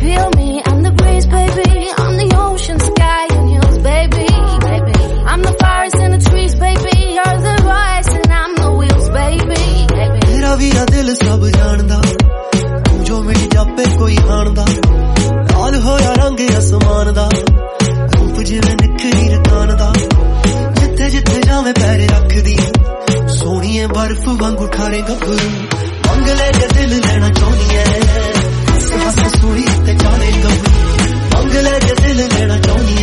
Feel me, I'm the breeze, baby. I'm the ocean, sky and hills, baby. I'm the forest and the trees, baby. You're the rise and I'm the wheels, baby. तेरा भी आ दिल सब जानदा, तू जो मिल जापे कोई हानदा, लाल होया रंग आसमान दा, रूप जिवें निखरी रतान दा, जिथे जिथे जावे पैर रखदी, सोहणीए बर्फ वांगू ठारे गभरू, मंग ले जे दिल लेना चाहनी है, हस हस सुनी ते चाले गभरू, मंग ले जे दिल लेना चाहनी है।